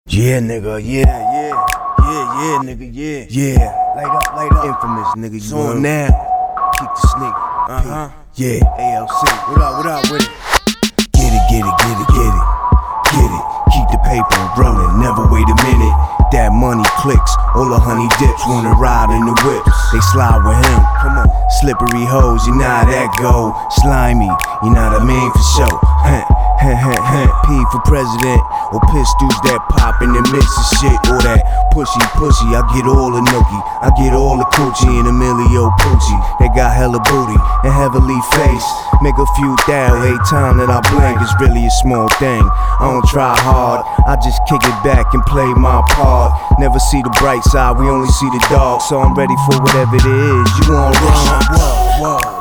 Yeah, nigga, yeah, nigga, yeah. Light up, infamous, nigga, you on now. Keep the sneak, yeah, ALC, what up with it? Get it. Keep the paper rolling, never wait a minute. That money clicks, all the honey dips wanna ride in the whips. They slide with him, come on. Slippery hoes, you know how that go. Slimy, you know what I mean for sure. P for president, or pistols that pop in the mix of shit. Or that pushy, I get all the nookie. I get all the coochie and Emilio Pucci. They got hella booty and heavily face. Make a few thou, every time that I blink. It's really a small thing, I don't try hard. I just kick it back and play my part. Never see the bright side, we only see the dark. So I'm ready for whatever it is you want. Whoa.